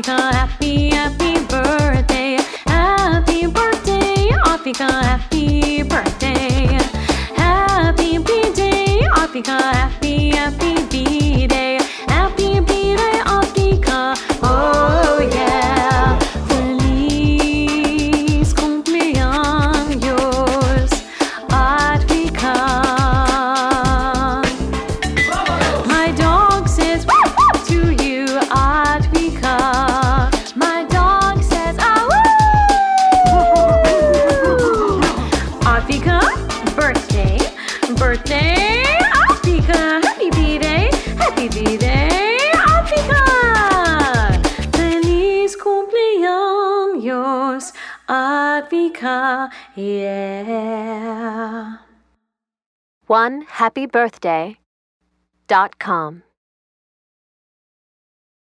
Africa, happy, happy birthday. Happy birthday, Africa, happy birthday. Happy B-Day, Africa, happy, happy B-Day. Happy B-Day, Africa, oh yeah. Feliz cumpleaños, Africa. My dog says woof, woof to you, Africa. My dog says ah woo. Africa, birthday, birthday, Africa. Happy B-Day, happy B-Day, Africa. Feliz cumpleaños, Africa, yeah. OneHappyBirthday.com